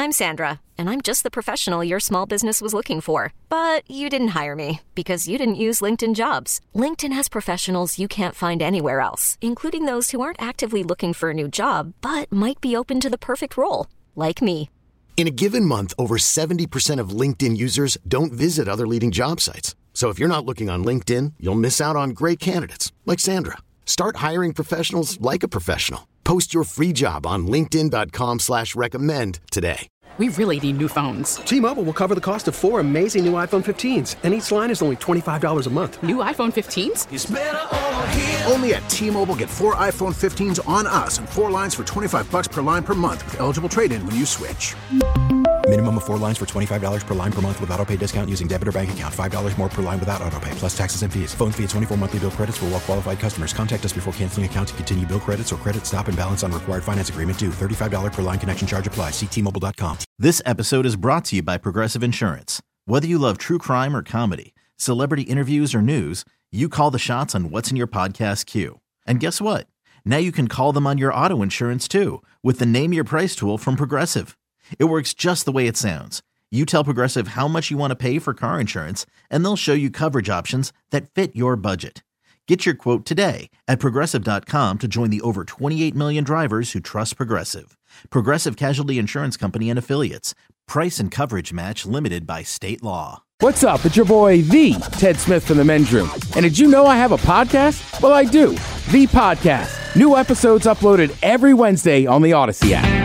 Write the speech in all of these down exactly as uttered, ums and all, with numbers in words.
I'm Sandra, and I'm just the professional your small business was looking for. But you didn't hire me because you didn't use LinkedIn Jobs. LinkedIn has professionals you can't find anywhere else, including those who aren't actively looking for a new job, but might be open to the perfect role, like me. In a given month, over seventy percent of LinkedIn users don't visit other leading job sites. So if you're not looking on LinkedIn, you'll miss out on great candidates like Sandra. Start hiring professionals like a professional. Post your free job on linkedin dot com slash recommend today. We really need new phones. T-Mobile will cover the cost of four amazing new iPhone fifteens, and each line is only twenty-five dollars a month. New iPhone fifteens? It's better over here. Only at T-Mobile, get four iPhone fifteens on us and four lines for twenty-five dollars per line per month with eligible trade-in when you switch. Minimum of four lines for twenty-five dollars per line per month with autopay discount using debit or bank account. five dollars more per line without autopay, plus taxes and fees. Phone fee at twenty-four monthly bill credits for well-qualified customers. Contact us before canceling account to continue bill credits or credit stop and balance on required finance agreement due. thirty-five dollars per line connection charge applies. See T Mobile dot com. This episode is brought to you by Progressive Insurance. Whether you love true crime or comedy, celebrity interviews or news, you call the shots on what's in your podcast queue. And guess what? Now you can call them on your auto insurance too with the Name Your Price tool from Progressive. It works just the way it sounds. You tell Progressive how much you want to pay for car insurance, and they'll show you coverage options that fit your budget. Get your quote today at Progressive dot com to join the over twenty-eight million drivers who trust Progressive. Progressive Casualty Insurance Company and Affiliates. Price and coverage match limited by state law. What's up? It's your boy, The Ted Smith from The Men's Room. And did you know I have a podcast? Well, I do. The Podcast. New episodes uploaded every Wednesday on the Odyssey app.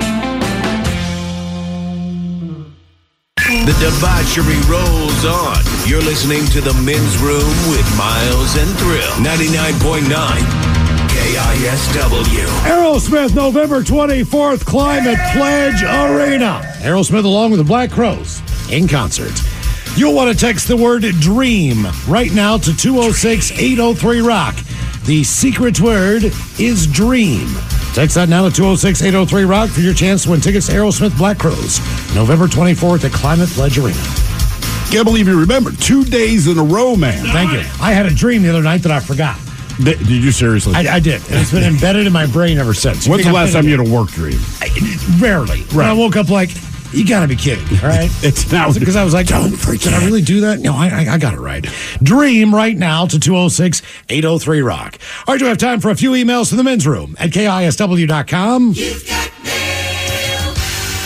The debauchery rolls on. You're listening to The Men's Room with Miles and Thrill. ninety-nine point nine K I S W. Aerosmith, November twenty-fourth, Climate Pledge Arena. Aerosmith along with the Black Crowes in concert. You'll want to text the word DREAM right now to two oh six, eight oh three, ROCK. The secret word is DREAM. Text that now to two oh six, eight oh three, ROCK for your chance to win tickets to Aerosmith Black Crowes, November twenty-fourth at Climate Pledge Arena. Can't believe you remembered. Two days in a row, man. Thank you. I had a dream the other night that I forgot. Did, did you seriously? I, I did. And it's been embedded in my brain ever since. When's the last time you had a work dream? I, rarely. Right. When I woke up like, you gotta be kidding, all right? It's now because I was like, don't forget. Did I really do that? No, I, I, I got it right. Dream right now to two oh six, eight oh three, ROCK. All right, do we have time for a few emails to the men's room at K I S W dot com? You've got mail.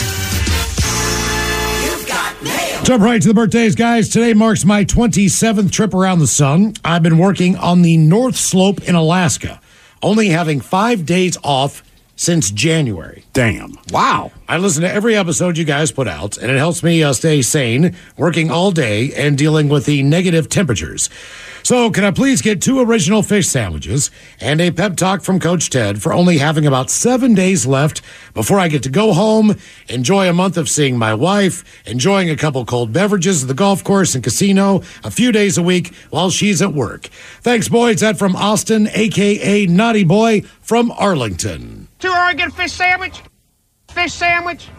You've got mail. Jump right to the birthdays, guys. Today marks my twenty-seventh trip around the sun. I've been working on the North Slope in Alaska, only having five days off since January. Damn. Wow. I listen to every episode you guys put out, and it helps me uh, stay sane, working all day and dealing with the negative temperatures. So can I please get two original fish sandwiches and a pep talk from Coach Ted for only having about seven days left before I get to go home, enjoy a month of seeing my wife, enjoying a couple cold beverages at the golf course and casino a few days a week while she's at work. Thanks, boys. That from Austin, a k a. Naughty Boy from Arlington. Two Oregon fish sandwich? Fish sandwich?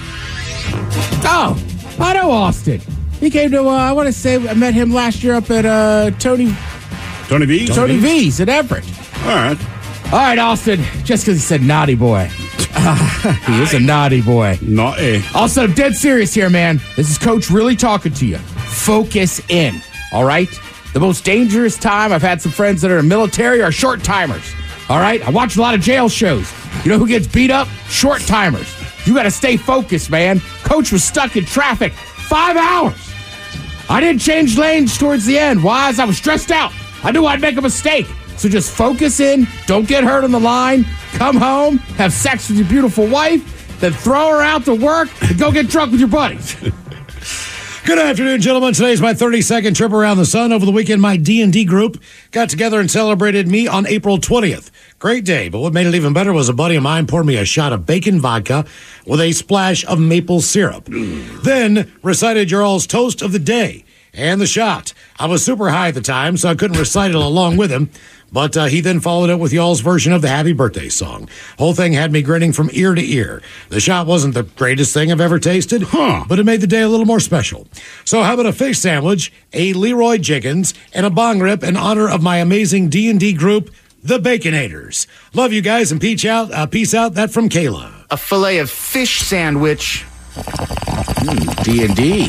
Oh, I know Austin. He came to, uh, I want to say, I met him last year up at uh, Tony... Tony V? Tony V's at Everett. All right. All right, Austin, just because he said naughty boy. Uh, he is a naughty boy. Naughty. Also, I'm dead serious here, man. This is Coach really talking to you. Focus in, all right? The most dangerous time I've had some friends that are in the military are short timers, all right? I watch a lot of jail shows. You know who gets beat up? Short timers. You got to stay focused, man. Coach was stuck in traffic five hours. I didn't change lanes towards the end. Why? As I was stressed out. I knew I'd make a mistake. So just focus in. Don't get hurt on the line. Come home. Have sex with your beautiful wife. Then throw her out to work and go get drunk with your buddies. Good afternoon, gentlemen. Today's my thirty-second trip around the sun. Over the weekend, my D and D group got together and celebrated me on April twentieth. Great day, but what made it even better was a buddy of mine poured me a shot of bacon vodka with a splash of maple syrup. Then recited your all's toast of the day and the shot. I was super high at the time, so I couldn't recite it along with him, but uh, he then followed it with y'all's version of the Happy Birthday song. Whole thing had me grinning from ear to ear. The shot wasn't the greatest thing I've ever tasted, huh. but it made the day a little more special. So how about a fish sandwich, a Leroy Jenkins, and a bong rip in honor of my amazing D and D group, the Baconators. Love you guys, and peace out. Uh, peace out. That from Kayla. A filet of fish sandwich Mm, D and D.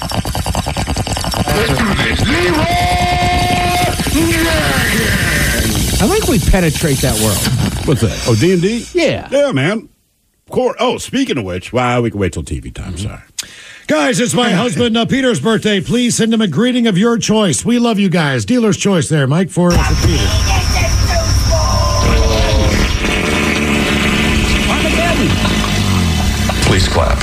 I like we penetrate that world. What's that? Oh, D and D? Yeah. Yeah, man. Of course. Oh, speaking of which, well, we can wait till T V time. Sorry. Guys, it's my husband uh, Peter's birthday. Please send him a greeting of your choice. We love you guys. Dealer's choice there, Mike, for, for Peter. Please clap.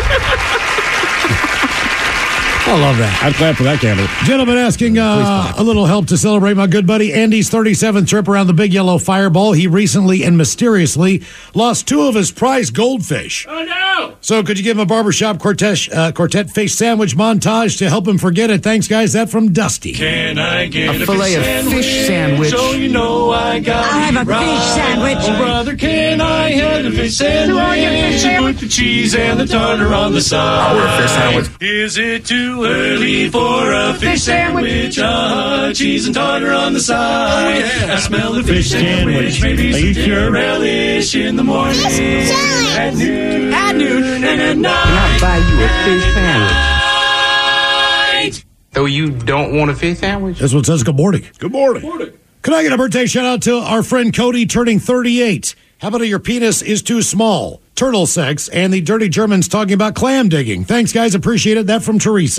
I love that. I'd clap for that candle. Gentlemen asking uh, a little help to celebrate my good buddy Andy's thirty-seventh trip around the Big Yellow Fireball. He recently and mysteriously lost two of his prized goldfish. Oh, no! So could you give him a barbershop quartet, uh, quartet face sandwich montage to help him forget it? Thanks, guys. That from Dusty. Can I get A a, fillet fish of sandwich? fish sandwich. So you know I got I'll have it a right. fish sandwich. Oh, brother, can I have a fish sandwich? Do I get a fish sandwich? Put the cheese and the tartar on the side. Oh, a fish sandwich. Is it too early for a fish, Fish sandwich. sandwich? Uh, cheese and tartar on the side. Oh, yeah. I smell the fish sandwich. Maybe some dinner relish in the morning. At noon. At noon. And at night. Can I buy you a fish sandwich? Night. Though you don't want a fish sandwich? This one says good morning. Good morning. Can I get a birthday shout out to our friend Cody turning thirty-eight? How about a your penis is too small? Turtle sex and the Dirty Germans talking about clam digging. Thanks, guys. Appreciate it. That from Teresa.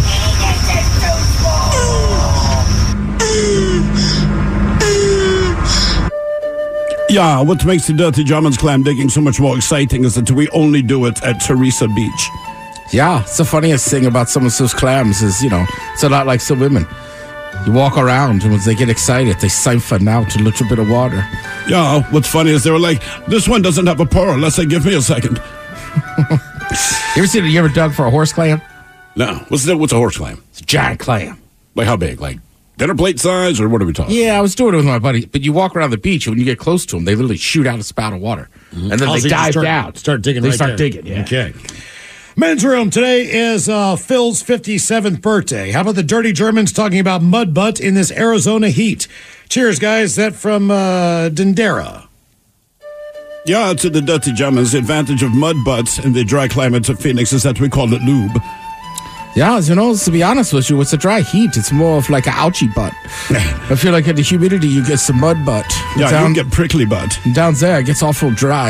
Yeah, what makes the Dirty Germans clam digging so much more exciting is that we only do it at Teresa Beach. Yeah, it's the funniest thing about some of those clams is, you know, it's a lot like some women. You walk around, and once they get excited, they siphon out a little bit of water. Yeah, what's funny is they were like, this one doesn't have a pearl. Let's say, give me a second. You ever seen? You ever dug for a horse clam? No. What's that? What's a horse clam? It's a giant clam. Like how big? Like dinner plate size, or what are we talking? Yeah, I was doing it with my buddy. But you walk around the beach, and when you get close to them, they literally shoot out a spout of water, Mm-hmm. and then Oh, they so you dive start, down. Start digging. They right start there. digging. Yeah. Okay. Men's room today is uh, Phil's fifty-seventh birthday. How about the Dirty Germans talking about mud butt in this Arizona heat? Cheers, guys. That from uh, Dendera. Yeah, to the Dirty Germans, the advantage of mud butts in the dry climates of Phoenix is that we call it lube. Yeah, you know, to be honest with you, it's a dry heat. It's more of like an ouchie butt. I feel like in the humidity, you get some mud butt. Yeah, down, you can get prickly butt. Down there, it gets awful dry.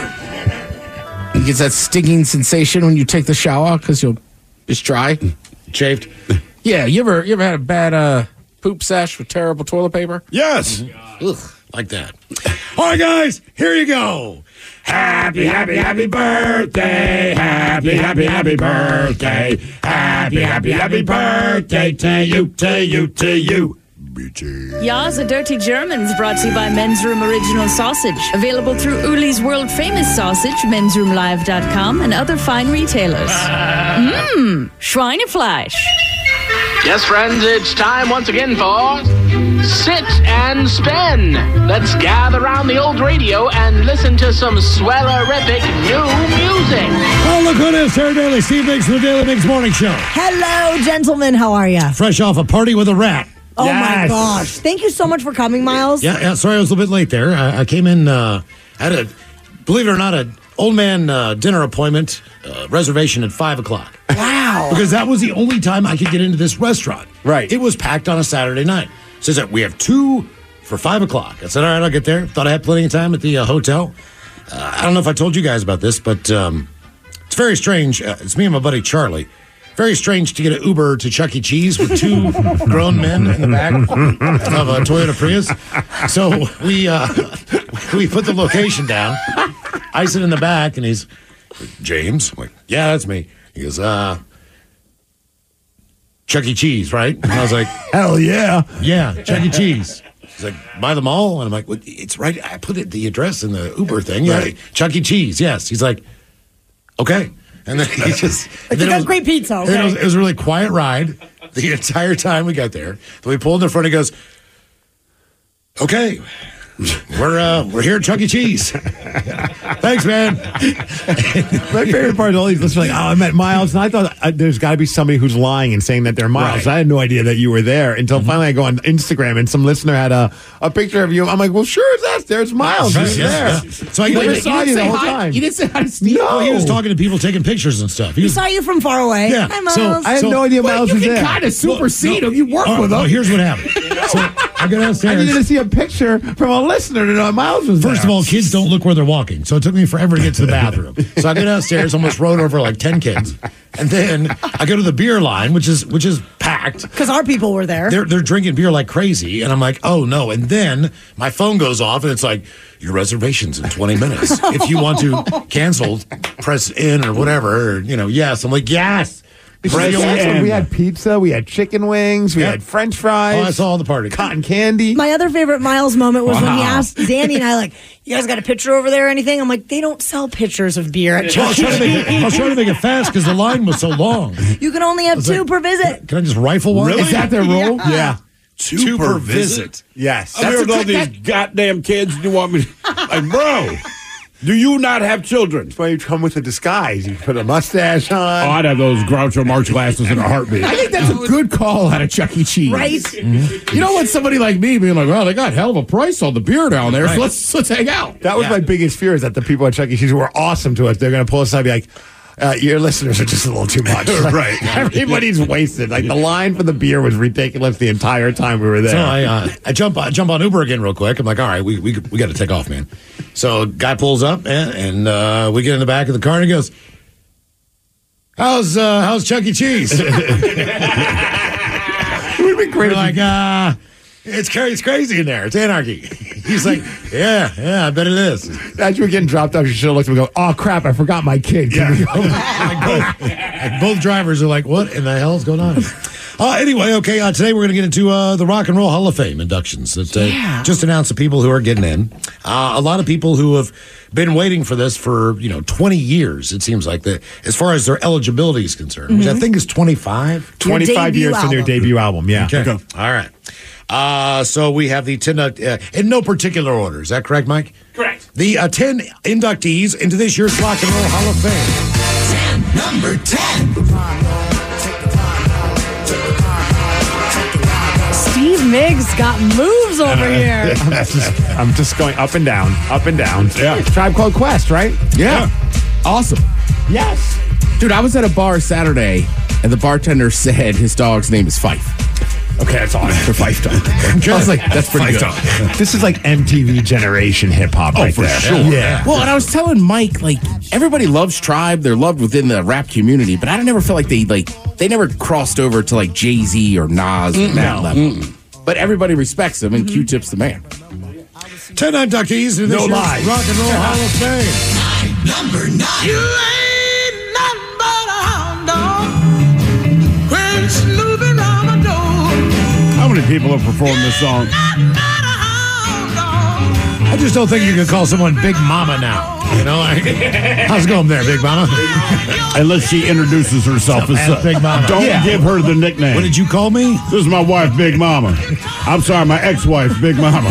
You get that stinging sensation when you take the shower because you're it's dry. Shaved? Yeah, you ever you ever had a bad uh, poop sesh with terrible toilet paper? Yes. Ugh, like that. All right, guys, here you go. Happy, happy, happy birthday. Happy, happy, happy birthday. Happy, happy, happy birthday to you, to you, to you. Ya's a Dirty Germans brought to you by Men's Room Original Sausage. Available through Uli's world famous sausage, mens room live dot com, and other fine retailers. Mmm, Schweinefleisch. Yes, friends, it's time once again for Sit and Spin. Let's gather around the old radio and listen to some swellerific new music. Oh, look who it is. Sarah Daly, Steve Biggs from the Daily Biggs Morning Show. Hello, gentlemen. How are you? Fresh off a party with a rat. Oh, Yes. my gosh. Thank you so much for coming, Miles. Yeah, yeah, sorry I was a little bit late there. I, I came in, uh, had a, believe it or not, an old man uh, dinner appointment, uh, reservation at five o'clock. Wow. Because that was the only time I could get into this restaurant. Right. It was packed on a Saturday night. Says that we have two for five o'clock. I said, all right, I'll get there. Thought I had plenty of time at the uh, hotel. Uh, I don't know if I told you guys about this, but um, it's very strange. Uh, it's me and my buddy Charlie. Very strange to get an Uber to Chuck E. Cheese with two grown men in the back of a Toyota Prius. So we uh, we put the location down. I sit in the back, and he's, James? I'm like, yeah, that's me. He goes, uh, Chuck E. Cheese, right? And I was like, hell yeah. Yeah, Chuck E. Cheese. He's like, by the mall? And I'm like, well, it's right. I put it, the address in the Uber thing. Yeah, Right. Chuck E. Cheese, yes. He's like, okay. And then he just... But you got great pizza, and then okay? It was, it was a really quiet ride the entire time we got there. Then we pulled in the front, he goes, okay, we're uh, we're here at Chuck E. Cheese. Thanks, man. My favorite part is all these listeners are like, oh, I met Miles, and I thought uh, there's got to be somebody who's lying and saying that they're Miles. Right. I had no idea that you were there until mm-hmm. finally I go on Instagram and some listener had a, a picture of you. I'm like, well, sure, that's there's Miles. He's yes, there. yes. So I never wait, saw you, you the whole hi? time. You didn't say hi to Steve? No. Well, he was talking to people taking pictures and stuff. He, he saw you from far away. Yeah. Hi, Miles. So I had so, no idea Miles you was can there. kind of supersede well, him. You work uh, with him. Well, here's what happened. So I go downstairs. I needed to see a picture from a listener to know Miles was First there. of all, kids don't look where they're walking, so it took me forever to get to the bathroom. So I go downstairs, almost rode over like ten kids, and then I go to the beer line, which is which is packed because our people were there. They're they're drinking beer like crazy, and I'm like, oh no! And then my phone goes off, and it's like your reservations in twenty minutes. If you want to cancel, press in or whatever. Or, you know, yes. I'm like, yes. Press in. We had pizza, we had chicken wings, we Yep. had French fries. Oh, I saw all the party. Cotton candy. My other favorite Miles moment was Wow. when he asked Danny and I, like, you guys got a picture over there or anything? I'm like, they don't sell pictures of beer at Well, I was Chuck E. trying to make it, I was trying to make it fast because the line was so long. You can only have two like, per visit. Can I just rifle one? Really? Is that their rule? Yeah. Yeah. Two, Two per, per visit? visit. Yes. I'm here with all these that- goddamn kids. You want me to, like, bro, do you not have children? That's why you come with a disguise. You put a mustache Oh, on. I'd have those Groucho Marx glasses in a heartbeat. I think that's a good call out of Chuck E. Cheese. Right? Mm-hmm. You don't want somebody like me being like, well, they got hell of a price on the beer down there, Right. so let's, let's hang out. That was Yeah. my biggest fear, is that the people at Chuck E. Cheese were awesome to us. They're going to pull us aside and be like, uh, your listeners are just a little too much. Right. Everybody's wasted. Like, the line for the beer was ridiculous the entire time we were there. So I, uh, I jump I jump on Uber again real quick. I'm like, all right, we we, we got to take off, man. So guy pulls up and, and uh, we get in the back of the car and he goes, "How's uh, how's Chuck E. Cheese?" It would be great We're if like, uh, it's crazy, it's crazy in there. It's anarchy. He's like, yeah, yeah, I bet it is. as you were getting dropped off, you should have looked at me and go, oh, crap, I forgot my kid. Can we go? like, both, like both drivers are like, what in the hell is going on? Uh, anyway, okay, uh, today we're going to get into uh, the Rock and Roll Hall of Fame inductions. That uh, Yeah. just announced the people who are getting in. Uh, a lot of people who have been waiting for this for, you know, twenty years, it seems like, the, as far as their eligibility is concerned, which I think is twenty-five. twenty-five debut years for their album. debut album, yeah. Okay. All right. Uh, so we have the ten, uh, in no particular order. Is that correct, Mike? Correct. The uh, ten inductees into this year's Rock and Roll Hall of Fame. ten, number ten. Steve Miggs got moves over here. I'm just, I'm just going up and down, up and down. Yeah. Tribe Called Quest, right? Yeah. Awesome. Yes. Dude, I was at a bar Saturday, and the bartender said his dog's name is Fife. Okay, that's awesome. For Fife Dog. I was like, that's pretty good. This is like M T V generation hip hop right for there. sure. Yeah. Well, and I was telling Mike, like, everybody loves Tribe. They're loved within the rap community, but I never felt like they, like, they never crossed over to, like, Jay-Z or Nas at that level. But everybody respects them, and Q-Tip's the man. ten inductees into this No year's lies. Rock and Roll Hall of Fame. Number nine. You ain't nothing but a hound dog. When snooping on my door. How many people have performed this song? I just don't think you can call someone Big Mama now. You know, like, how's it going there, Big Mama? Unless she introduces herself as As such. Big Mama. Don't Yeah. give her the nickname. What did you call me? This is my wife, Big Mama. I'm sorry, my ex-wife, Big Mama.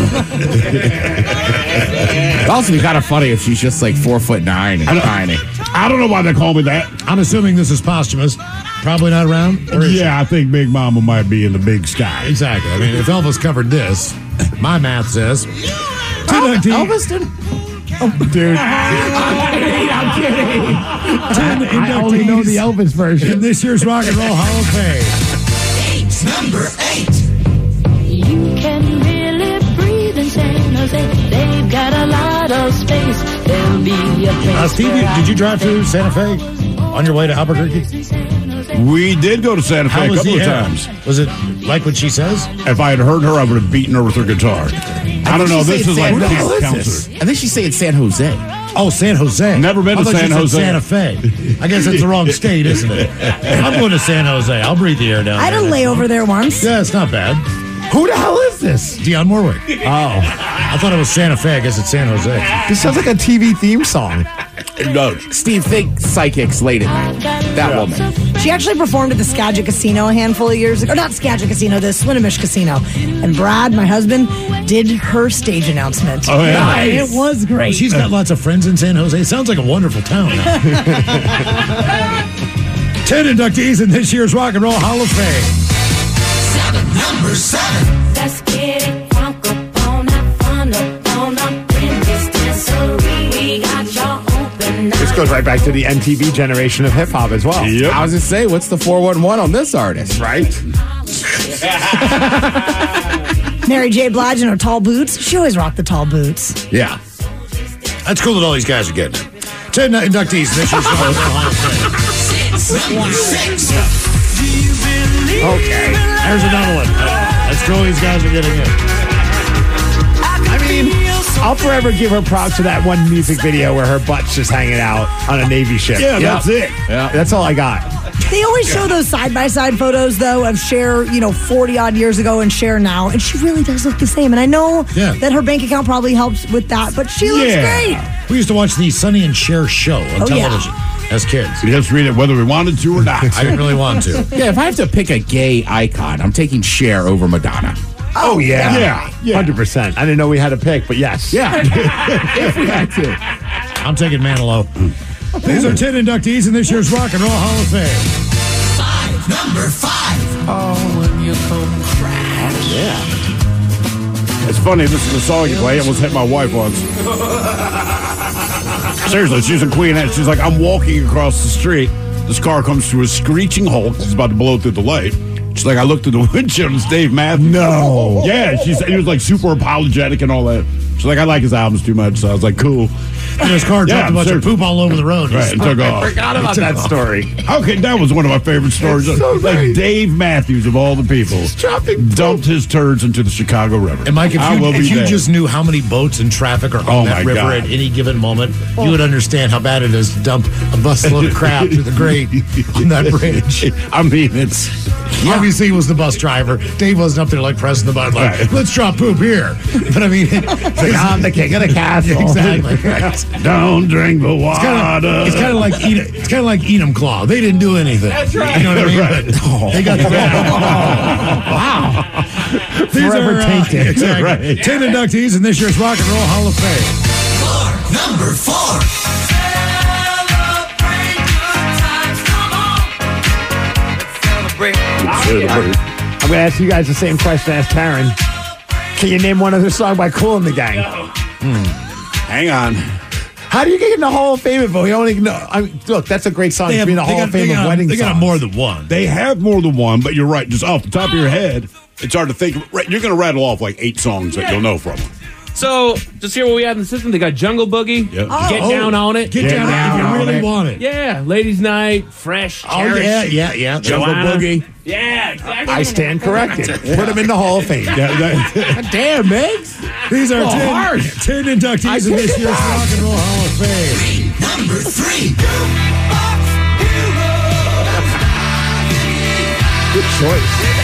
It'd also be kind of funny if she's just, like, four foot nine and tiny. I don't know why they call me that. I'm assuming this is posthumous. Probably not around. Or is she? Yeah, I think Big Mama might be in the big sky. Exactly. I mean, if Elvis covered this, my math says. Oh, Elvis didn't. Dude. I'm kidding. I'm kidding. ten I only know the inductees Elvis version. in this year's Rock and Roll Hall of Fame. Eight, number eight. You can really breathe in San Jose. They've got a lot of space. There'll be a place. Uh, Steve, where did you I drive through Santa Fe on your way to Albuquerque? We did go to Santa Fe How a was couple the of air? times. Was it like what she says? If I had heard her, I would have beaten her with her guitar. I don't know. This is like San camp Jose. counselor. I think she's saying San Jose. Oh, San Jose. Never been I to thought you San said Jose. Santa Fe. I guess it's the wrong state, isn't it? I'm going to San Jose. I'll breathe the air down I had there. a layover there once. Yeah, it's not bad. Who the hell is this? Dionne Warwick. Oh, I thought it was Santa Fe. I guess it's San Jose. this sounds like a T V theme song. It does. Steve, think psychics late at night. That woman. She She actually performed at the Skagit Casino a handful of years ago. Or not Skagit Casino, the Swinomish Casino. And Brad, my husband, did her stage announcement. Oh, yeah. Nice. It was great. She's got lots of friends in San Jose. It sounds like a wonderful town. Ten inductees in this year's Rock and Roll Hall of Fame. Seven, number seven. Let's get it crunk up on that fun up on up in this dancery. We got y'all open. This goes right back to the M T V generation of hip hop as well. Yep. I was just say, what's the four one one on this artist? Right? Mary J. Blige in her tall boots. She always rocked the tall boots. Yeah. That's cool that all these guys are getting it. Ten inductees in this year's Rock and Roll Hall of Fame. Six. Okay. There's another one. Let's go. These guys are getting it. I mean, I'll forever give her props to that one music video where her butt's just hanging out on a Navy ship. Yeah, that's it. Yeah. That's all I got. They always show those side-by-side photos, though, of Cher, you know, forty-odd years ago and Cher now, and she really does look the same. And I know Yeah. that her bank account probably helps with that, but she looks great. We used to watch the Sonny and Cher show on Oh, yeah. television as kids. We just read it whether we wanted to or not. I didn't really want to. Yeah, if I have to pick a gay icon, I'm taking Cher over Madonna. Oh, yeah. Yeah. Yeah. one hundred percent. I didn't know we had to pick, but yes. Yeah. If we had to. I'm taking Manilow. These are ten inductees in this year's Rock and Roll Hall of Fame. Five, number five. Oh, when you come crash. Yeah. It's funny, this is the song you play. I almost hit my wife once. Seriously, she's a queen. And she's like, I'm walking across the street. This car comes to a screeching halt. It's about to blow through the light. She's like, I looked at the windshield. It's Dave Matthews. No. Yeah, she's, he was like super apologetic and all that. She's like, I like his albums too much. So I was like, cool. And his car Yeah, dropped a bunch sure. of poop all over the road. Right, and took off. I forgot about That that. story. How could that was one of my favorite stories. so like great. Dave Matthews of all the people dropping dumped his turds into the Chicago River. And Mike, if I you, will if be you there. just knew how many boats and traffic are on Oh, that my river God. at any given moment, you would understand how bad it is to dump a busload of crap through the grate on that bridge. I mean, it's Obviously, he was the bus driver. Dave wasn't up there like pressing the button, like, Right. let's drop poop here. But I mean, Like, I'm the king of the castle. exactly. Right. don't drink the water. It's kind of like eat. It's kind of like Edom Claw. They didn't do anything. That's right. You know what I mean? Right. But they got the wow. These Forever are, uh, tainted. exactly. Right. Ten inductees in this year's Rock and Roll Hall of Fame. Four, number four. I'm going to ask you guys the same question I asked Karen. Can you name one other song by Kool and the Gang? Hang on. How do you get in the Hall of Fame if we only know? I mean, look, that's a great song They to have, be in the they Hall got, of Fame they of got, wedding They got songs. more than one. They have more than one, but you're right. Just off the top of your head, it's hard to think. Right, you're going to rattle off like eight songs that you'll know from them. So, just here what we have in the system. They got Jungle Boogie. Yep. Oh. Get Down on It. Get, Get down, down if you on really it. want it. Yeah, Ladies' Night, Fresh, Oh, Cherish. yeah, yeah, yeah. Jungle Joanna. Boogie. Yeah, exactly. I stand corrected. Put him in the Hall of Fame. Yeah, that, Damn, Megs. These are Oh, ten, harsh. ten inductees in this year's Rock and Roll Hall of Fame. Number three. Good choice.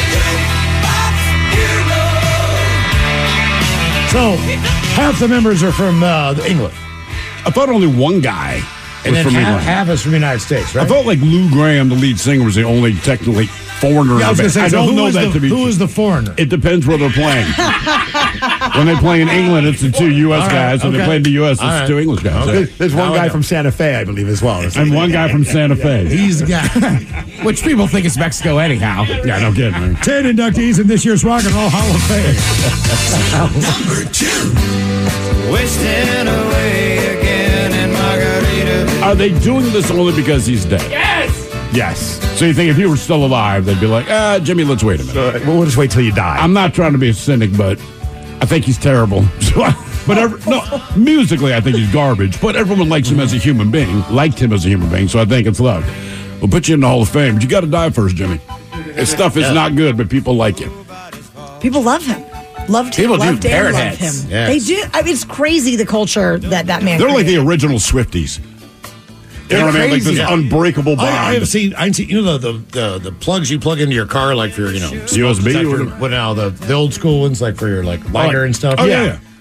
So, half the members are from uh, England. I thought only one guy was And then from half, England. half is from the United States, right? I felt like Lou Graham, the lead singer, was the only technically foreigner. Yeah, I was in going the to say, band. so I don't who know is that the, to be who true. is the foreigner? It depends where they're playing. When they play in England, it's the two U S All right, guys. When okay. they play in the U S, it's All the right. two English guys. Okay. There's one Now I guy know. from Santa Fe, I believe, as well. And one guy from Santa Fe. He's the guy. Which people think is Mexico anyhow. Yeah, no kidding, man. ten inductees in this year's Rock and Roll Hall of Fame. Number two. Wasting away again in Margarita. Are they doing this only because he's dead? Yes. Yes. So you think if he were still alive, they'd be like, ah, Jimmy, let's wait a minute. Well, we'll just wait till you die. I'm not trying to be a cynic, but I think he's terrible. So I, but every, no, musically, I think he's garbage. But everyone likes him as a human being, liked him as a human being. So I think it's luck. We'll put you in the Hall of Fame, but you got to die first, Jimmy. His stuff is not good, but people like him. People love him. Loved him. People do loved and parrot loved heads. him. Yes. They do. I mean, it's crazy the culture that that man. They're like the created. original Swifties. You know what I mean? Like this crazy. unbreakable bond. I, I have seen. I've seen. You know the, the the the plugs you plug into your car, like for your, you know U S B like or for- whatever. what now the the old school ones, like for your like lighter and stuff. Oh, yeah, yeah.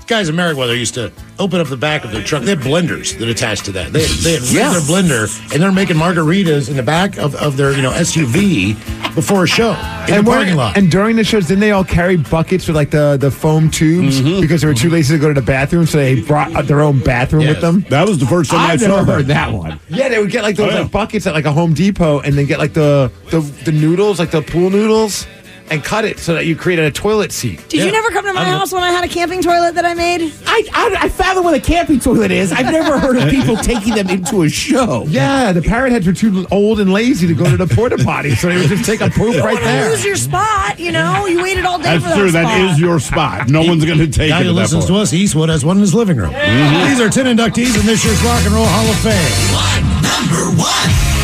guys in Merriweather used to open up the back of their truck. They had blenders that attached to that. They had, they had Yeah. their blender, and they're making margaritas in the back of, of their you know S U V before a show in and the when- parking lot. And during the shows, didn't they all carry buckets with like the, the foam tubes because they were too lazy to go to the bathroom, so they brought uh, their own bathroom Yes. with them? That was the first time I, I've saw never that. heard that one. Yeah, they would get like those Oh, yeah. like buckets at like a Home Depot, and then get like the, the the noodles, like the pool noodles, and cut it so that you created a toilet seat. Did you never come to my house when I had a camping toilet that I made? I, I, I fathom what a camping toilet is. I've never heard of people taking them into a show. Yeah, the parrot heads were too old and lazy to go to the porta potty, so they would just take a poop right You there. lose your spot, you know? You waited all day That's for that true. spot. That is your spot. No one's going to take guy it who at that listens point. to us, Eastwood, has one in his living room. These are ten inductees in this year's Rock and Roll Hall of Fame. Number one.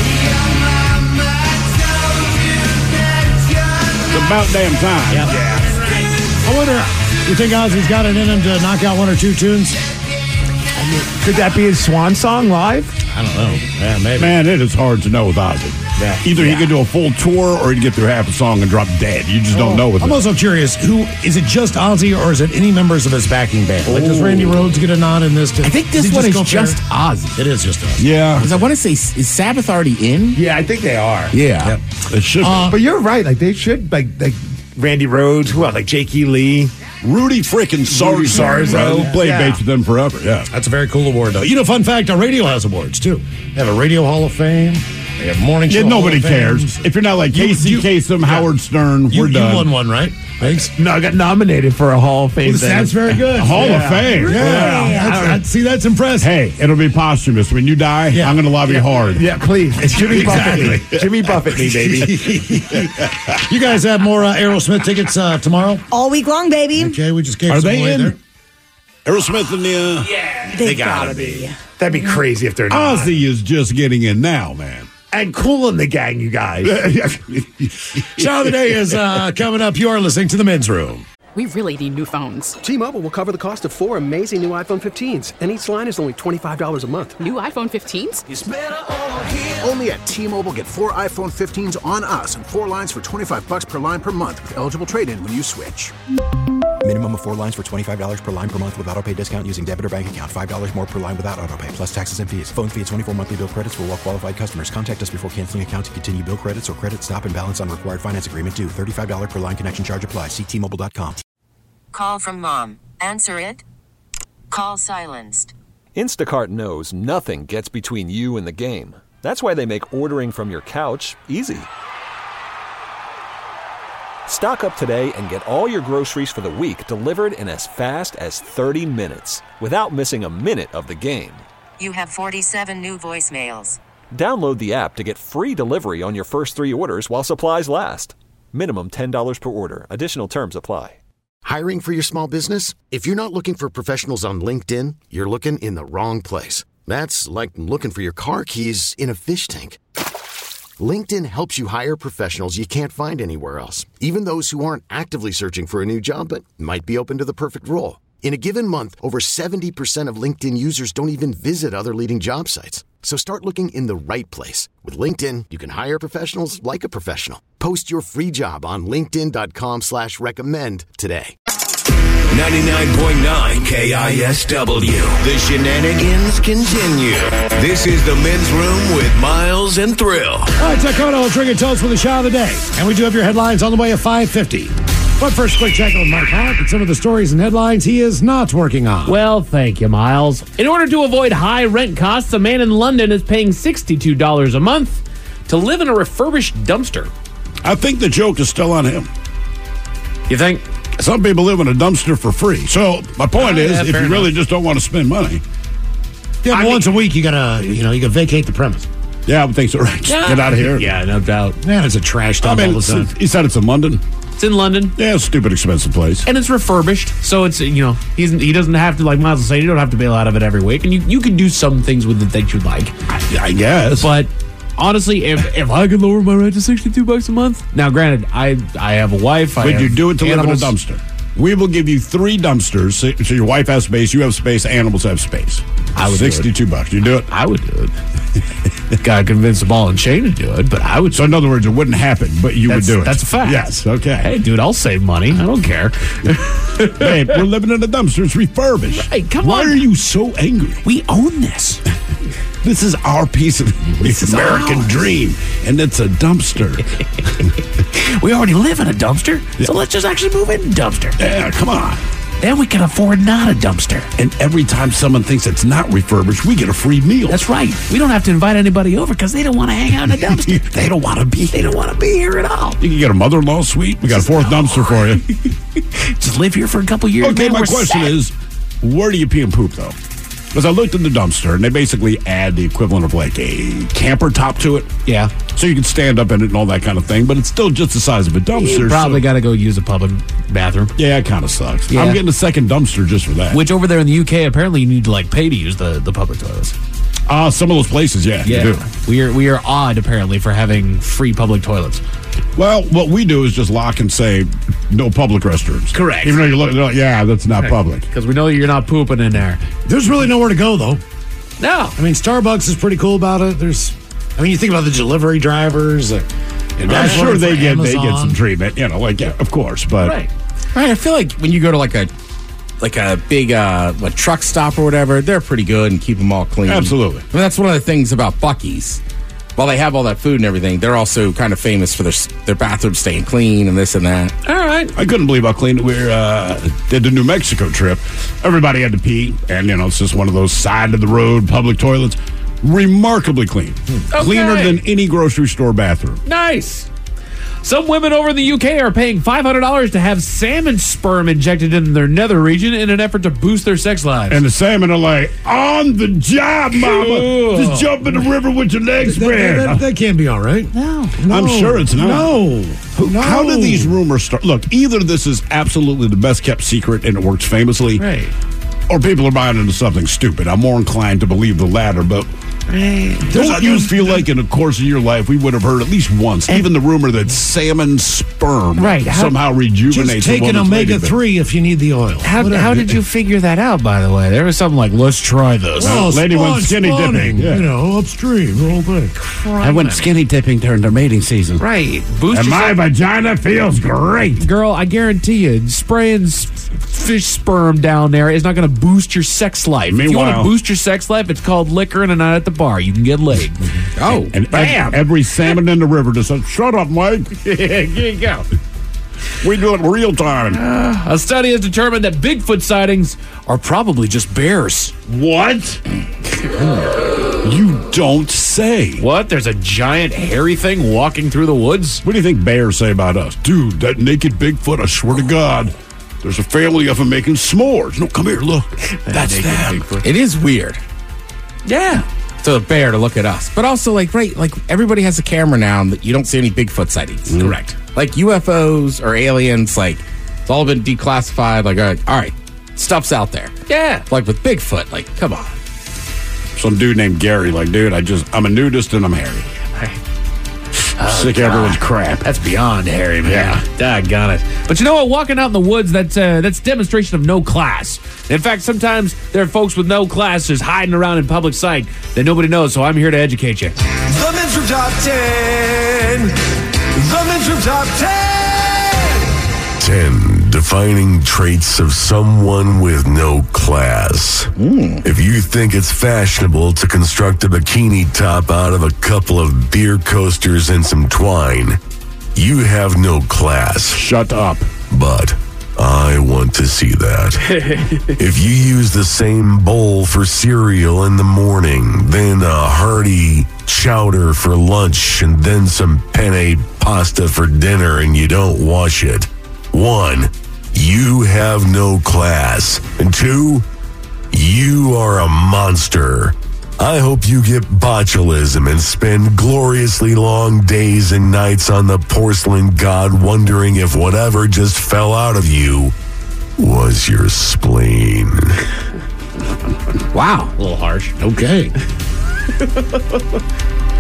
It's about damn time. Yep. I wonder, you think Ozzy's got it in him to knock out one or two tunes? Could that be his swan song live? I don't know. Yeah, maybe. Man, it is hard to know with Ozzy. Yeah. Either Yeah. he could do a full tour or he'd get through half a song and drop dead. You just don't know with I'm him. also curious, who is it just Ozzy or is it any members of his backing band? Like, does Randy Rhoads get a nod in this? I think Does this he one is go just fair? Ozzy. It is just Ozzy. Yeah. Because I want to say, is Sabbath already in? Yeah, I think they are. Yeah. It should be. Uh, But you're right. Like they should like like Randy Rhoads, who else? Like Jake E. Lee. Rudy freaking Rudy Sarzo. Sarzo. Played Yeah. bass with them forever. Yeah. That's a very cool award, though. You know, fun fact, our radio has awards, too. They have a Radio Hall of Fame. They have Morning Show Yeah, nobody Hall of Fame. cares. If you're not like You- Casey you- Kasem, yeah. Howard Stern, You, we're you done. won one, right? Thanks. No, I got nominated for a Hall of Fame. Well, thing. that's very good. Hall yeah. of Fame. Yeah. Yeah. That's, that's, see, that's impressive. Hey, it'll be posthumous. When you die, Yeah. I'm going to lobby hard. Yeah, please. It's Jimmy Buffett me. Exactly. Jimmy Buffett me, baby. You guys have more uh, Aerosmith tickets uh, tomorrow? All week long, baby. Okay, we just gave Are some they away in? there. Aerosmith and the uh, They, They gotta, gotta be. That'd be crazy if they're not. Ozzy is just getting in now, man. And Cool in the Gang, you guys. Show of the day is uh, coming up. You are listening to The Men's Room. We really need new phones. T-Mobile will cover the cost of four amazing new iPhone fifteens, and each line is only twenty-five dollars a month. New iPhone fifteens? Only at T-Mobile, get four iPhone fifteens on us and four lines for twenty-five bucks per line per month with eligible trade-in when you switch. Minimum of four lines for twenty-five dollars per line per month with auto pay discount using debit or bank account. five dollars more per line without auto pay, plus taxes and fees. Phone fee at twenty-four monthly bill credits for well-qualified customers. Contact us before canceling account to continue bill credits or credit stop and balance on required finance agreement due. thirty-five dollars per line connection charge applies. See T Mobile dot com. Call from mom. Answer it. Call silenced. Instacart knows nothing gets between you and the game. That's why they make ordering from your couch easy. Stock up today and get all your groceries for the week delivered in as fast as thirty minutes without missing a minute of the game. You have forty-seven new voicemails. Download the app to get free delivery on your first three orders while supplies last. Minimum ten dollars per order. Additional terms apply. Hiring for your small business? If you're not looking for professionals on LinkedIn, you're looking in the wrong place. That's like looking for your car keys in a fish tank. LinkedIn helps you hire professionals you can't find anywhere else, even those who aren't actively searching for a new job but might be open to the perfect role. In a given month, over seventy percent of LinkedIn users don't even visit other leading job sites. So start looking in the right place. With LinkedIn, you can hire professionals like a professional. Post your free job on linkedin dot com slash recommend today. ninety-nine point nine K I S W. The shenanigans continue. This is the Men's Room with Miles and Thrill. All right, Taekwondo will trigger toast with the shot of the day. And we do have your headlines on the way at five fifty. But first, quick check on Mike Hart and some of the stories and headlines he is not working on. Well, thank you, Miles. In order to avoid high rent costs, a man in London is paying sixty-two dollars a month to live in a refurbished dumpster. I think the joke is still on him. You think? Some people live in a dumpster for free. So my point Uh, is, yeah, if you fair really enough. just don't want to spend money, Yeah, but I mean- once a week you gotta, you know, you gotta vacate the premise. yeah, I would think so. Right, just get out of here. Yeah, no doubt. Man, it's a trash I dump mean, all the time. it's- he said it's in London. It's in London. Yeah, stupid expensive place. And it's refurbished, so it's, you know, he's he doesn't have to, like Miles was saying, you don't have to bail out of it every week, and you, you can do some things with it that you like. I, I guess. But honestly, if if I could lower my rent to sixty-two bucks a month, now granted, I I have a wife. I Would you have do it to animals. live in a dumpster? We will give you three dumpsters, so, so your wife has space, you have space, animals have space. I would do it. sixty-two bucks. You do it? I would do it. Gotta convince the ball and chain to do it, but I would. So in other words, it wouldn't happen, but you That's- would do it. that's a fact. Yes, okay. Hey, dude, I'll save money. I don't care. Babe, we're living in a dumpster. It's refurbished. Right, come Why on. are you so angry? We own this. This is our piece of the American ours. dream, and it's a dumpster. We already live in a dumpster, so let's just actually move in a dumpster. Yeah, come on. Then we can afford not a dumpster. And every time someone thinks it's not refurbished, we get a free meal. That's right. We don't have to invite anybody over because they don't want to hang out in a dumpster. They don't want to be. They don't want to be here at all. You can get a mother-in-law suite. We got a fourth dumpster for you. Just live here for a couple years. Okay, man, my we're question set. is, where do you pee and poop, though? Because I looked in the dumpster, and they basically add the equivalent of like a camper top to it. Yeah. So you can stand up in it and all that kind of thing, but it's still just the size of a dumpster. You probably so- got to go use a public bathroom. Yeah, it kind of sucks. Yeah. I'm getting a second dumpster just for that. Which over there in the U K, apparently you need to like pay to use the, the public toilets. Uh, some of those places, yeah, Yeah, you do. we are we are odd apparently for having free public toilets. Well, what we do is just lock and say no public restrooms. Correct. Even though you're looking, like, yeah, that's not public. Because we know you're not pooping in there. There's really nowhere to go, though. No. I mean, Starbucks is pretty cool about it. There's, I mean, you think about the delivery drivers. Uh, and I'm that's sure working they for get they get Amazon. some treatment, you know, like yeah, of course, but Right. Right, I feel like when you go to like a like a big uh, a truck stop or whatever, they're pretty good and keep them all clean. Absolutely. I mean, that's one of the things about Buc-ee's. While they have all that food and everything, they're also kind of famous for their their bathrooms staying clean and this and that. All right. I couldn't believe how clean we uh, did the New Mexico trip. Everybody had to pee, and you know it's just one of those side of the road public toilets. Remarkably clean, Okay. cleaner than any grocery store bathroom. Nice. Some women over in the U K are paying five hundred dollars to have salmon sperm injected into their nether region in an effort to boost their sex lives. And the salmon are like, on the job, mama. Cool. Just jump in the river with your legs That, spread. that, that can't be all right. No. I'm sure it's not. No. no. How do these rumors start? Look, either this is absolutely the best kept secret and it works famously, Right. or people are buying into something stupid. I'm more inclined to believe the latter, but Right. don't you feel like in the course of your life we would have heard at least once, even the rumor that salmon sperm Right, how- somehow rejuvenates Just take a an woman's omega ladybird? three if you need the oil. How, Whatever. how did you figure that out, by the way? There was something like, let's try this. Well, Lady spawn- went skinny dipping, spawning, yeah. You know, upstream, the whole thing. I went skinny dipping during their mating season. Right. Boost And your my sex- vagina feels great. Girl, I guarantee you, spraying s- fish sperm down there is not going to boost your sex life. If you want to Meanwhile- boost your sex life, it's called liquor and a night at the bar. You can get laid. Oh, And bam! ev- every salmon in the river just said, shut up, Mike. Here you go. We do it real time. A study has determined that Bigfoot sightings are probably just bears. What? You don't say. What? There's a giant hairy thing walking through the woods? What do you think bears say about us? Dude, that naked Bigfoot, I swear to God, there's a family of them making s'mores. No, come here, look. That's naked them. Bigfoot. It is weird Yeah. to a bear to look at us, but also like right, like everybody has a camera now, and you don't see any Bigfoot sightings. Correct. Like U F Os or aliens, like it's all been declassified. Like all right, all right, stuff's out there. Yeah. Like with Bigfoot, like come on. Some dude named Gary, like, dude, I just, I'm a nudist and I'm hairy. Sick of everyone's crap. That's beyond hairy, man. Yeah. Doggone it. But you know what? Walking out in the woods, that's uh, that's demonstration of no class. In fact, sometimes there are folks with no class just hiding around in public sight that nobody knows, so I'm here to educate you. The Men's Room Top ten. The Men's Room Top ten. ten defining traits of someone with no class. If you think it's fashionable to construct a bikini top out of a couple of beer coasters and some twine, you have no class. Shut up. But I want to see that. If you use the same bowl for cereal in the morning, then a hearty chowder for lunch, and then some penne pasta for dinner, and you don't wash it, one, you have no class. And two, you are a monster. I hope you get botulism and spend gloriously long days and nights on the porcelain god wondering if whatever just fell out of you was your spleen. Wow, A little harsh. Okay.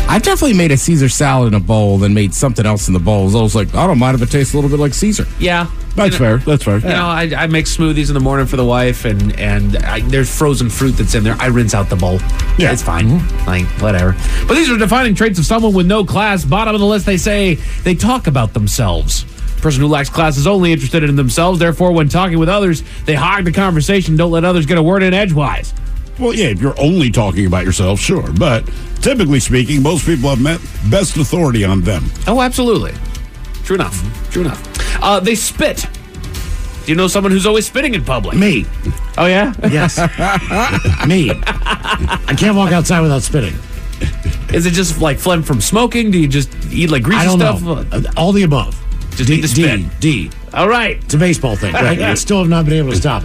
I've definitely made a Caesar salad in a bowl and made something else in the bowl. I was like, I don't mind if it tastes a little bit like Caesar. Yeah. That's fair. That's fair. You know, I, I make smoothies in the morning for the wife, and and I, there's frozen fruit that's in there. I rinse out the bowl. Yeah. It's fine. Mm-hmm. Like, whatever. But these are defining traits of someone with no class. Bottom of the list, they say they talk about themselves. Person who lacks class is only interested in themselves. Therefore, when talking with others, they hog the conversation. Don't let others get a word in edgewise. Well, yeah, if you're only talking about yourself, sure. But typically speaking, most people have met best authority on them. Oh, absolutely. True enough. True enough. Uh, they spit. Do you know someone who's always spitting in public? Me. Oh, yeah? Yes. Me. I can't walk outside without spitting. Is it just like phlegm from smoking? Do you just eat like greasy I don't stuff? know. All the above. Just D, eat the spit. D. D. All right. It's a baseball thing. I, I still have not been able to stop it.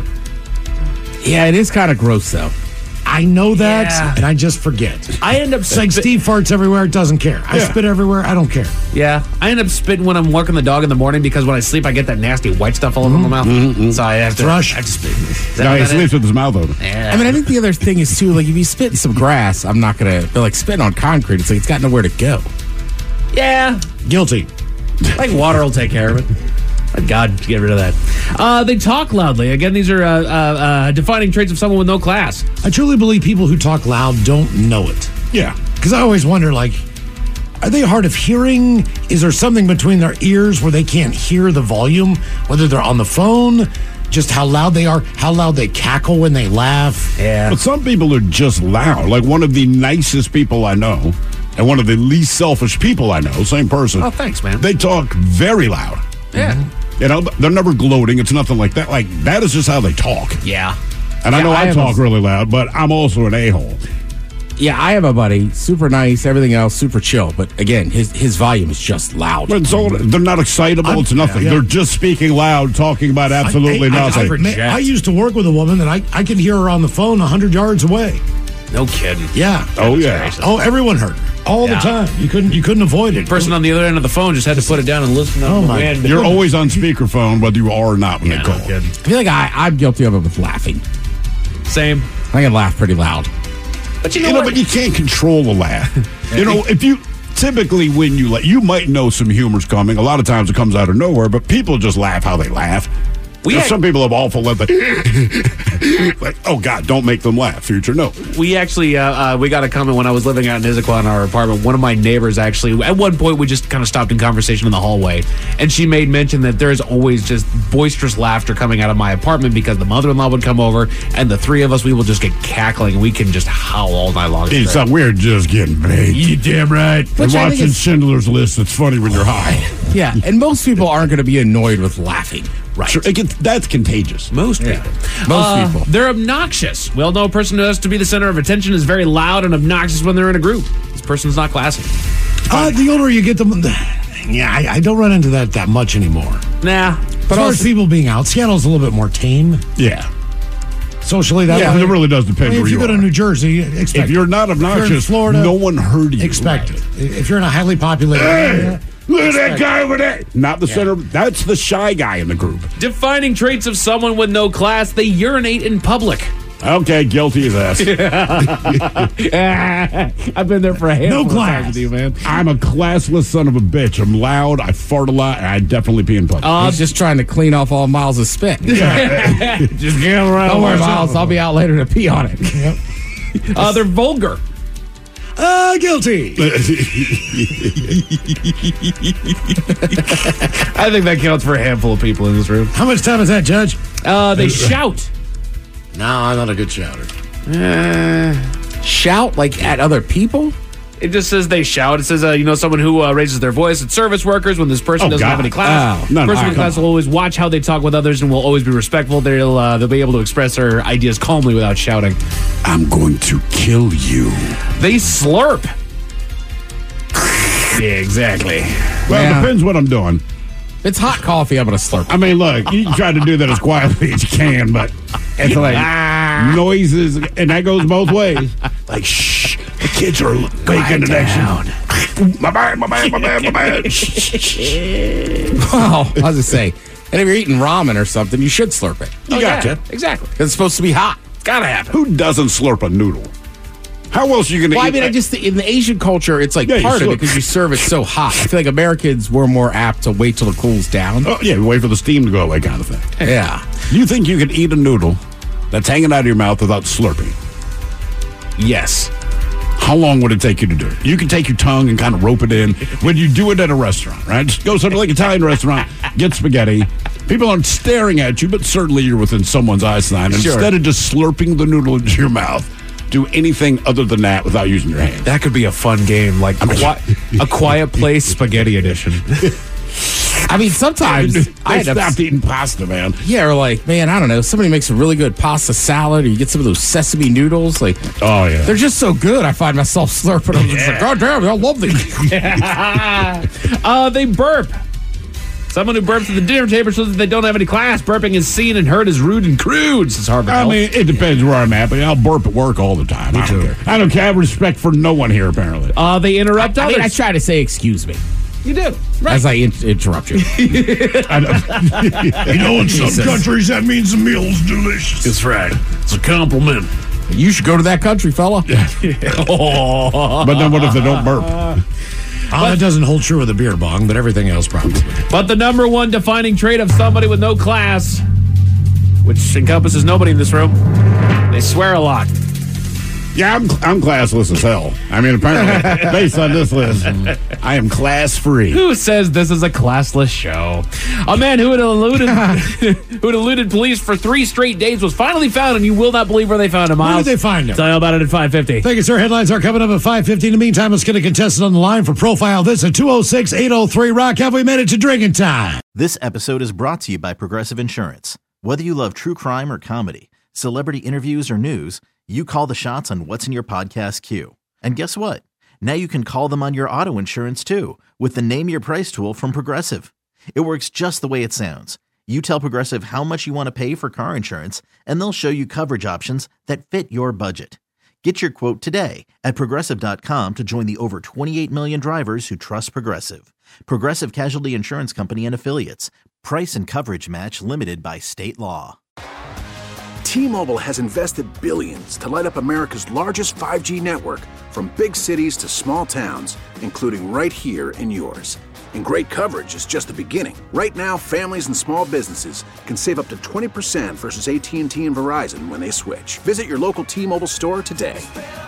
Yeah, it is kind of gross, though. I know that, Yeah. and I just forget. I end up It's like spit- Steve farts everywhere, doesn't care. I Yeah. spit everywhere, I don't care. Yeah, I end up spitting when I'm walking the dog in the morning because when I sleep, I get that nasty white stuff all over my mouth. Mm-hmm. So I have to. Thrush. I have to spit. Is that No, what he that sleeps is? with his mouth open. Yeah. I mean, I think the other thing is, too, like, if you spit in some grass, I'm not going to, like, spitting on concrete, it's like it's got nowhere to go. yeah, Guilty. like water will take care of it. Let God get rid of that. Uh, they talk loudly. Again, these are uh, uh, uh, defining traits of someone with no class. I truly believe people who talk loud don't know it. Yeah. Because I always wonder, like, are they hard of hearing? Is there something between their ears where they can't hear the volume? Whether they're on the phone, just how loud they are, how loud they cackle when they laugh. Yeah. But some people are just loud. Like one of the nicest people I know and one of the least selfish people I know, same person. Oh, thanks, man. They talk very loud. Yeah. You know, they're never gloating. It's nothing like that. Like, that is just how they talk. Yeah. And I Yeah, know I I, have talk a- really loud, but I'm also an a-hole. Yeah, I have a buddy, super nice, everything else, super chill. But again, his his volume is just loud. But so they're not excitable. I'm- it's nothing. yeah. They're just speaking loud, talking about absolutely I, I, nothing. I, I, I used to work with a woman that I, I could hear her on the phone one hundred yards away. No kidding. Yeah. oh, yeah. Oh, everyone heard her. All Yeah. the time. You couldn't you couldn't avoid it. Person on the other end of the phone just had to put it down and listen Oh, on the my- wind. You're always on speakerphone, whether you are or not when Yeah, they no call. kidding. I feel like I, I'm guilty of it with laughing. Same. I can laugh pretty loud. But you You know, know, what? but you can't control a laugh. You know, if you typically when you laugh, you might know some humor's coming. A lot of times it comes out of nowhere, but people just laugh how they laugh. We You know, had- some people have awful laugh, like, like, oh God, don't make them laugh. Future, no. We actually, uh, uh, we got a comment when I was living out in Issaquah in our apartment. One of my neighbors actually, at one point, we just kind of stopped in conversation in the hallway. And she made mention that there's always just boisterous laughter coming out of my apartment because the mother-in-law would come over and the three of us, we will just get cackling and we can just howl all night long. It's not we're just getting paid. You damn right. And Which I think watching is- Schindler's List, it's funny when you're high. Yeah, and most people aren't going to be annoyed with laughing. Right. Sure, it gets, that's contagious. Most Yeah. people. Most Uh, people. They're obnoxious. We all know a person who has to be the center of attention is very loud and obnoxious when they're in a group. This person's not classy. Uh, the older you get, the yeah, I, I don't run into that that much anymore. Nah. As far as people being out, Seattle's a little bit more tame. Yeah. Socially, that Yeah, way. it really does depend I mean, where if you you go are. to New Jersey, expect If you're not it. If you're in obnoxious, Florida, no one heard you. expect it. If you're in a highly populated area, Look at that expect guy over there. Not the center. That's the shy guy in the group. Defining traits of someone with no class, they urinate in public. Okay, guilty as ass. I've been there for a handful No of class. times with you, man. I'm a classless son of a bitch. I'm loud. I fart a lot. And I definitely pee in public. He's just trying to clean off all Miles' spit. Just get around. Don't worry, Miles. I'll be out later to pee on it. Yep. Uh, they're vulgar. Uh, guilty. I think that counts for a handful of people in this room. How much time is that, Judge? Uh, they shout. No, I'm not a good shouter. Uh, Shout like at other people? It just says they shout. It says, uh, you know, someone who uh, raises their voice at service workers when this person Oh, doesn't God. have any class. Oh. No, no, person all with right, class come will always watch how they talk with others and will always be respectful. They'll uh, they'll be able to express their ideas calmly without shouting. I'm going to kill you. They slurp. Yeah, exactly. Well, Yeah. it depends what I'm doing. If it's hot coffee, I'm going to slurp. I mean, look, you can try to do that as quietly as you can, but it's like noises, and that goes both ways. Like, shh, the kids are making an action. My bad, my bad, my bad, my bad. Well, I was just say, and if you're eating ramen or something, you should slurp it. You Oh, gotcha. yeah, exactly. Because it's supposed to be hot. Gotta happen. Who doesn't slurp a noodle? How else are you going to well, eat? I mean, I just in the Asian culture, it's like Yeah, you part of it slurp. because you serve it so hot. I feel like Americans were more apt to wait till it cools down. Oh, yeah, wait for the steam to go away kind of thing. Yeah. Do you think you could eat a noodle that's hanging out of your mouth without slurping? Yes. How long would it take you to do it? You can take your tongue and kind of rope it in when you do it at a restaurant, right? Just go somewhere like Italian restaurant, get spaghetti. People aren't staring at you, but certainly you're within someone's eyesight. And Sure. instead of just slurping the noodle into your mouth, do anything other than that without using your hands. That could be a fun game, like qui- a Quiet Place Spaghetti Edition. I mean, sometimes I I end up stopped eating pasta, man. Yeah, or like, man, I don't know. Somebody makes a really good pasta salad, or you get some of those sesame noodles. Like, oh yeah, they're just so good. I find myself slurping them. It's like, God damn, I love these. uh, they burp. Someone who burps at the dinner table shows that they don't have any class. Burping is seen and heard as rude and crude, says Harvard I Health. mean, it depends where I'm at, but I'll burp at work all the time. I don't care. I don't care. I have respect for no one here, apparently. Uh, they interrupt I, I others. mean, I try to say, excuse me. You do. Right. As I in- interrupt you. I know. You know, in some Jesus. countries, that means the meal's delicious. That's right. It's a compliment. You should go to that country, fella. Oh. But then what if they don't burp? Oh, that doesn't hold true with the beer bong, but everything else probably. But the number one defining trait of somebody with no class, which encompasses nobody in this room, they swear a lot. Yeah, I'm, I'm classless as hell. I mean, apparently, based on this list, I am class free. Who says this is a classless show? A man who had eluded who had eluded police for three straight days was finally found, and you will not believe where they found him. Where Miles. did they find him? Tell you about it at five fifty. Thank you, sir. Headlines are coming up at five fifty. In the meantime, let's get a contestant on the line for Profile This at two oh six, eight oh three, Rock. Have we made it to drinking time? This episode is brought to you by Progressive Insurance. Whether you love true crime or comedy, celebrity interviews or news, you call the shots on what's in your podcast queue. And guess what? Now you can call them on your auto insurance too with the Name Your Price tool from Progressive. It works just the way it sounds. You tell Progressive how much you want to pay for car insurance, and they'll show you coverage options that fit your budget. Get your quote today at Progressive dot com to join the over twenty-eight million drivers who trust Progressive. Progressive Casualty Insurance Company and Affiliates. Price and coverage match limited by state law. T-Mobile has invested billions to light up America's largest five G network, from big cities to small towns, including right here in yours. And great coverage is just the beginning. Right now, families and small businesses can save up to twenty percent versus A T and T and Verizon when they switch. Visit your local T-Mobile store today.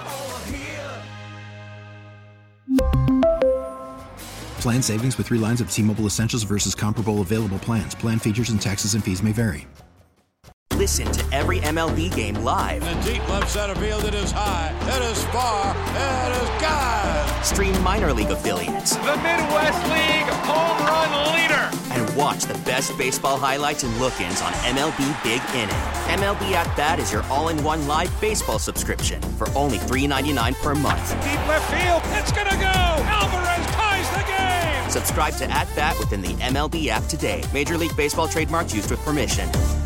Plan savings with three lines of T-Mobile Essentials versus comparable available plans. Plan features and taxes and fees may vary. Listen to every M L B game live. In the deep left center field, it is high, it is far, it is gone. Stream minor league affiliates. The Midwest League home run leader. And watch the best baseball highlights and look-ins on M L B Big Inning. M L B At Bat is your all-in-one live baseball subscription for only three dollars and ninety-nine cents per month. Deep left field, it's gonna go. Alvarez ties the game. Subscribe to At Bat within the M L B app today. Major League Baseball trademarks used with permission.